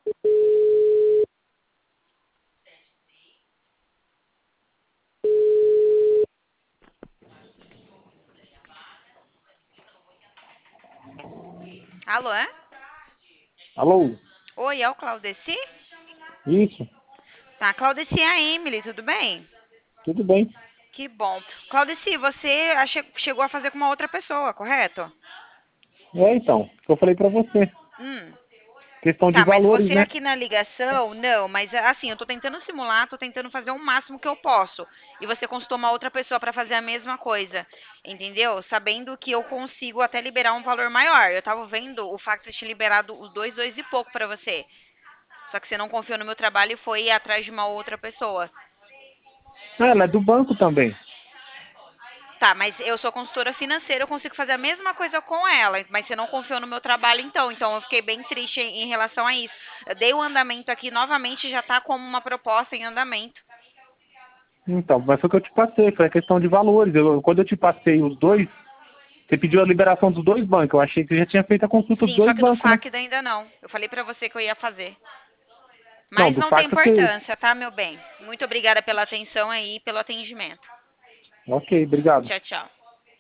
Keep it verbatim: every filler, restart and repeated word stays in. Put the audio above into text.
Alô, é? Alô? Oi, é o Claudeci? Isso, Tá, Claudeci é a Emily, tudo bem? tudo bem. Que bom. Claudeci, você ache- chegou a fazer com uma outra pessoa, correto? É, então, o que eu falei pra você. Hum. Questão de Tá, mas valores, você né? aqui na ligação, não, mas assim, eu tô tentando simular, tô tentando fazer o máximo que eu posso. E você consultou uma outra pessoa pra fazer a mesma coisa, entendeu? Sabendo que eu consigo até liberar um valor maior. Eu tava vendo o fax te liberado os dois, dois e pouco pra você. Só que você não confiou no meu trabalho e foi atrás de uma outra pessoa. Ah, ela é do banco também. Tá, mas eu sou consultora financeira, eu consigo fazer a mesma coisa com ela, mas você não confiou no meu trabalho então, então eu fiquei bem triste em, em relação a isso. Eu dei o andamento aqui novamente, já tá como uma proposta em andamento. Então, mas foi o que eu te passei, foi a questão de valores. Eu, quando eu te passei os dois, você pediu a liberação dos dois bancos. Eu achei que você já tinha feito a consulta dos Sim, só dois que do bancos, né? fax ainda não. Eu falei pra você que eu ia fazer. Não, Mas do não tem fax você... importância, tá, meu bem? Muito obrigada pela atenção aí e pelo atendimento. Ok, obrigado. Tchau, tchau.